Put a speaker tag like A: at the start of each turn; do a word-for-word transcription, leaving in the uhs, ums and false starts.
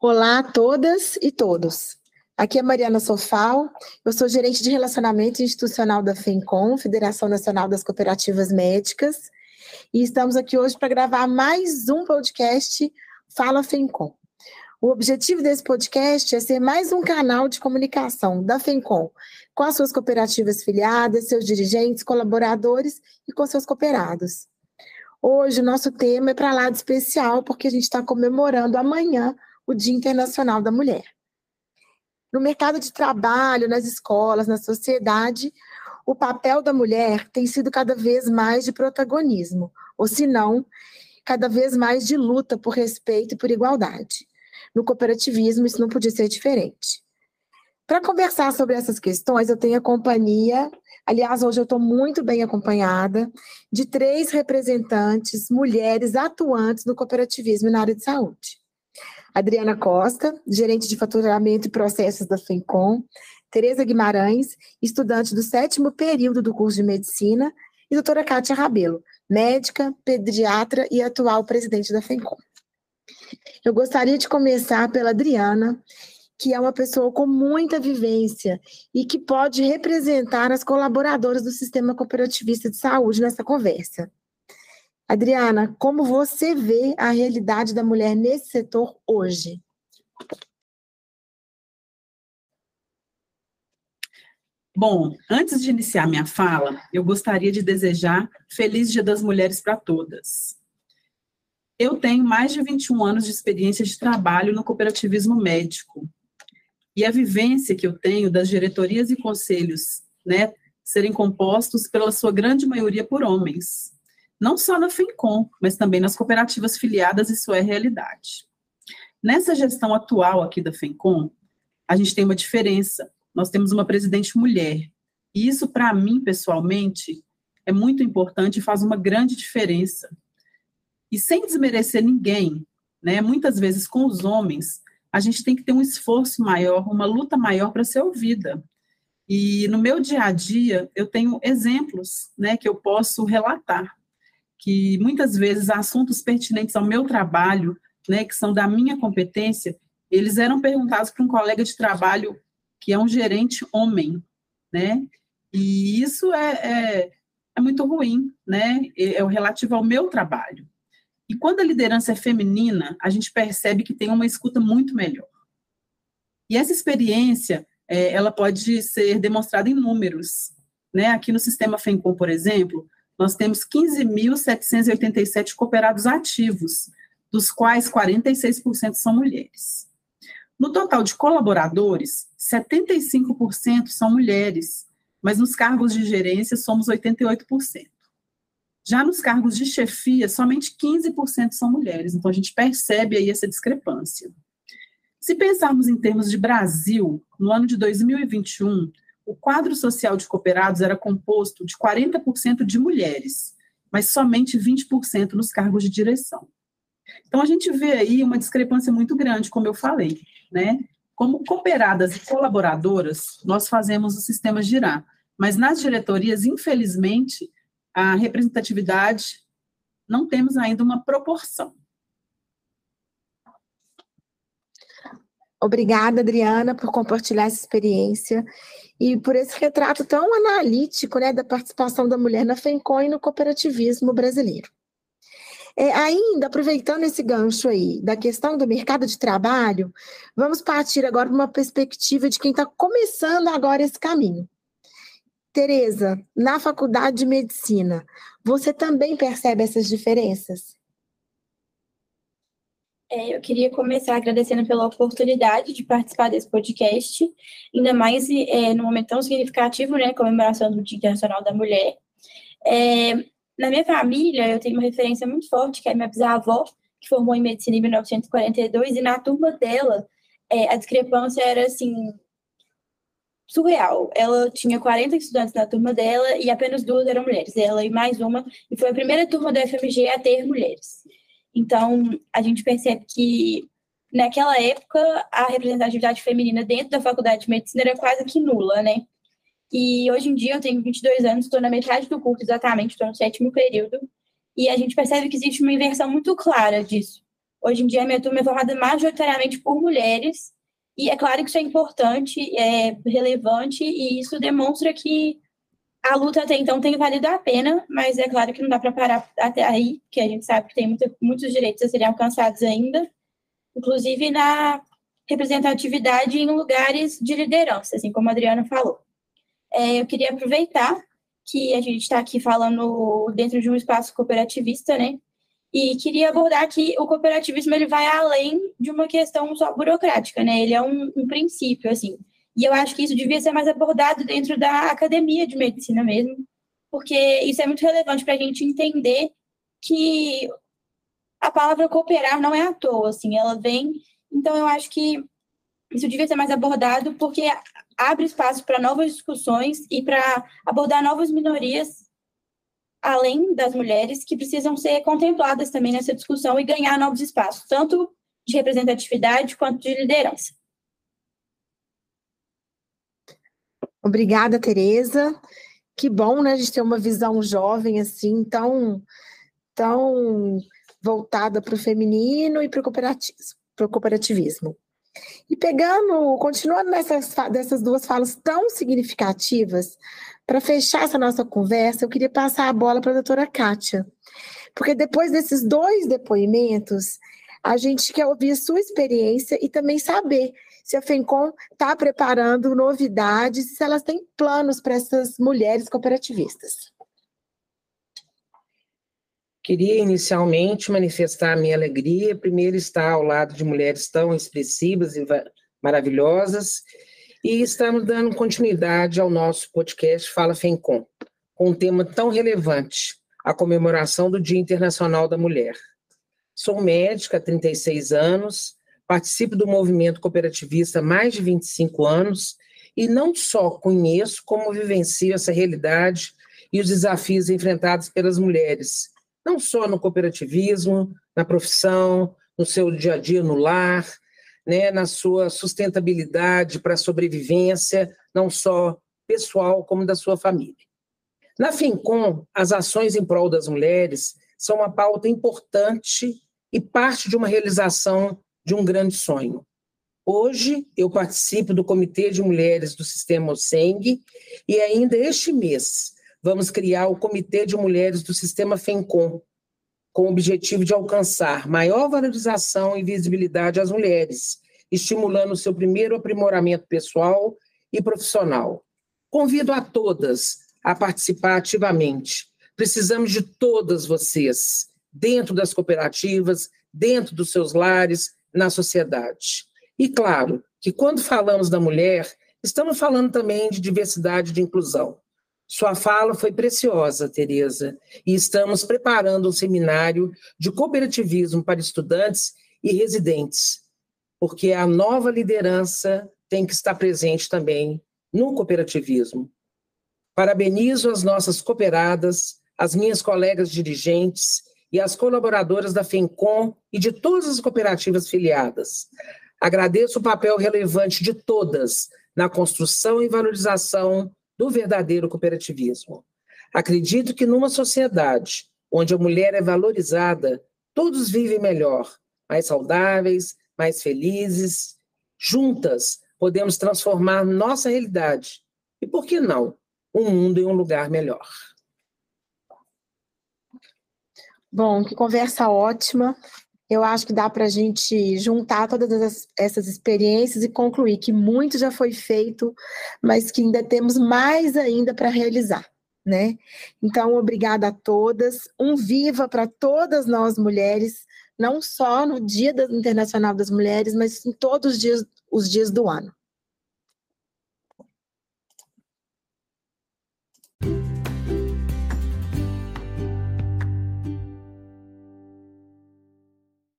A: Olá a todas e todos. Aqui é Mariana Sofal, eu sou gerente de relacionamento institucional da FENCOM, Federação Nacional das Cooperativas Médicas, e estamos aqui hoje para gravar mais um podcast Fala FENCOM. O objetivo desse podcast é ser mais um canal de comunicação da FENCOM com as suas cooperativas filiadas, seus dirigentes, colaboradores e com seus cooperados. Hoje o nosso tema é para lá de especial, porque a gente está comemorando amanhã o Dia Internacional da Mulher. No mercado de trabalho, nas escolas, na sociedade, o papel da mulher tem sido cada vez mais de protagonismo, ou se não, cada vez mais de luta por respeito e por igualdade. No cooperativismo, isso não podia ser diferente. Para conversar sobre essas questões, eu tenho a companhia, aliás, hoje eu estou muito bem acompanhada, de três representantes, mulheres atuantes no cooperativismo na área de saúde. Adriana Costa, gerente de faturamento e processos da FENCOM, Tereza Guimarães, estudante do sétimo período do curso de medicina, e doutora Kátia Rabelo, médica, pediatra e atual presidente da FENCOM. Eu gostaria de começar pela Adriana, que é uma pessoa com muita vivência e que pode representar as colaboradoras do sistema cooperativista de saúde nessa conversa. Adriana, como você vê a realidade da mulher nesse setor hoje?
B: Bom, antes de iniciar minha fala, eu gostaria de desejar Feliz Dia das Mulheres para todas. Eu tenho mais de vinte e um anos de experiência de trabalho no cooperativismo médico. E a vivência que eu tenho das diretorias e conselhos, né, serem compostos pela sua grande maioria por homens. Não só na FENCOM, mas também nas cooperativas filiadas, isso é realidade. Nessa gestão atual aqui da FENCOM, a gente tem uma diferença. Nós temos uma presidente mulher. E isso, para mim, pessoalmente, é muito importante e faz uma grande diferença. E sem desmerecer ninguém, né, muitas vezes com os homens, a gente tem que ter um esforço maior, uma luta maior para ser ouvida. E no meu dia a dia, eu tenho exemplos, né, que eu posso relatar, que muitas vezes assuntos pertinentes ao meu trabalho, né, que são da minha competência, eles eram perguntados para um colega de trabalho que é um gerente homem, né, e isso é, é, é muito ruim, né, é o relativo ao meu trabalho. E quando a liderança é feminina, a gente percebe que tem uma escuta muito melhor. E essa experiência, é, ela pode ser demonstrada em números, né, aqui no sistema FENCOM, por exemplo, nós temos quinze mil setecentos e oitenta e sete cooperados ativos, dos quais quarenta e seis por cento são mulheres. No total de colaboradores, setenta e cinco por cento são mulheres, mas nos cargos de gerência somos oitenta e oito por cento. Já nos cargos de chefia, somente quinze por cento são mulheres, então a gente percebe aí essa discrepância. Se pensarmos em termos de Brasil, no ano de dois mil e vinte e um, o quadro social de cooperados era composto de quarenta por cento de mulheres, mas somente vinte por cento nos cargos de direção. Então, a gente vê aí uma discrepância muito grande, como eu falei, né? Como cooperadas e colaboradoras, nós fazemos o sistema girar, mas nas diretorias, infelizmente, a representatividade, não temos ainda uma proporção.
A: Obrigada, Adriana, por compartilhar essa experiência e por esse retrato tão analítico, né, da participação da mulher na FENCOM e no cooperativismo brasileiro. É, ainda, aproveitando esse gancho aí da questão do mercado de trabalho, vamos partir agora para uma perspectiva de quem está começando agora esse caminho. Tereza, na faculdade de medicina, você também percebe essas diferenças?
C: É, eu queria começar agradecendo pela oportunidade de participar desse podcast, ainda mais é, num momento tão significativo, né, comemoração do Dia Internacional da Mulher. É, na minha família, eu tenho uma referência muito forte, que é minha bisavó, que formou em medicina em mil novecentos e quarenta e dois, e na turma dela, é, a discrepância era, assim, surreal. Ela tinha quarenta estudantes na turma dela e apenas duas eram mulheres, ela e mais uma, e foi a primeira turma da F M G a ter mulheres. Então, a gente percebe que, naquela época, a representatividade feminina dentro da faculdade de medicina era quase que nula, né? E hoje em dia, eu tenho vinte e dois anos, estou na metade do curso exatamente, estou no sétimo período, e a gente percebe que existe uma inversão muito clara disso. Hoje em dia, a minha turma é formada majoritariamente por mulheres, e é claro que isso é importante, é relevante, e isso demonstra que a luta até então tem valido a pena, mas é claro que não dá para parar até aí, porque a gente sabe que tem muito, muitos direitos a serem alcançados ainda, inclusive na representatividade em lugares de liderança, assim como a Adriana falou. É, eu queria aproveitar que a gente está aqui falando dentro de um espaço cooperativista, né? E queria abordar que o cooperativismo ele vai além de uma questão só burocrática, né? Ele é um, um princípio, assim. E eu acho que isso devia ser mais abordado dentro da academia de medicina mesmo, porque isso é muito relevante para a gente entender que a palavra cooperar não é à toa, assim, ela vem... Então, eu acho que isso devia ser mais abordado porque abre espaço para novas discussões e para abordar novas minorias, além das mulheres, que precisam ser contempladas também nessa discussão e ganhar novos espaços, tanto de representatividade quanto de liderança.
A: Obrigada, Tereza. Que bom, né, a gente ter uma visão jovem, assim, tão, tão voltada para o feminino e para o cooperativismo, para o cooperativismo. E pegando, continuando nessas dessas duas falas tão significativas, para fechar essa nossa conversa, eu queria passar a bola para a doutora Kátia, porque depois desses dois depoimentos, a gente quer ouvir a sua experiência e também saber se a FENCOM está preparando novidades, se elas têm planos para essas mulheres cooperativistas.
D: Queria inicialmente manifestar a minha alegria, primeiro estar ao lado de mulheres tão expressivas e maravilhosas, e estamos dando continuidade ao nosso podcast Fala FENCOM, com um tema tão relevante, a comemoração do Dia Internacional da Mulher. Sou médica há trinta e seis anos, participo do movimento cooperativista há mais de vinte e cinco anos, e não só conheço, como vivencio essa realidade e os desafios enfrentados pelas mulheres, não só no cooperativismo, na profissão, no seu dia a dia no lar, né, na sua sustentabilidade para a sobrevivência, não só pessoal, como da sua família. Na FENCOM, as ações em prol das mulheres são uma pauta importante e parte de uma realização de um grande sonho. Hoje, eu participo do Comitê de Mulheres do Sistema OSENG e ainda este mês vamos criar o Comitê de Mulheres do Sistema FENCOM, com o objetivo de alcançar maior valorização e visibilidade às mulheres, estimulando o seu primeiro aprimoramento pessoal e profissional. Convido a todas a participar ativamente. Precisamos de todas vocês, dentro das cooperativas, dentro dos seus lares, na sociedade. E claro, que quando falamos da mulher, estamos falando também de diversidade e de inclusão. Sua fala foi preciosa, Tereza, e estamos preparando um seminário de cooperativismo para estudantes e residentes, porque a nova liderança tem que estar presente também no cooperativismo. Parabenizo as nossas cooperadas, as minhas colegas dirigentes e as colaboradoras da FENCOM e de todas as cooperativas filiadas. Agradeço o papel relevante de todas na construção e valorização do verdadeiro cooperativismo. Acredito que numa sociedade onde a mulher é valorizada, todos vivem melhor, mais saudáveis, mais felizes. Juntas, podemos transformar nossa realidade. E por que não? Um mundo em um lugar melhor.
A: Bom, que conversa ótima. Eu acho que dá para a gente juntar todas essas experiências e concluir que muito já foi feito, mas que ainda temos mais ainda para realizar, né? Então, obrigada a todas. Um viva para todas nós mulheres, não só no Dia Internacional das Mulheres, mas em todos os dias, os dias do ano.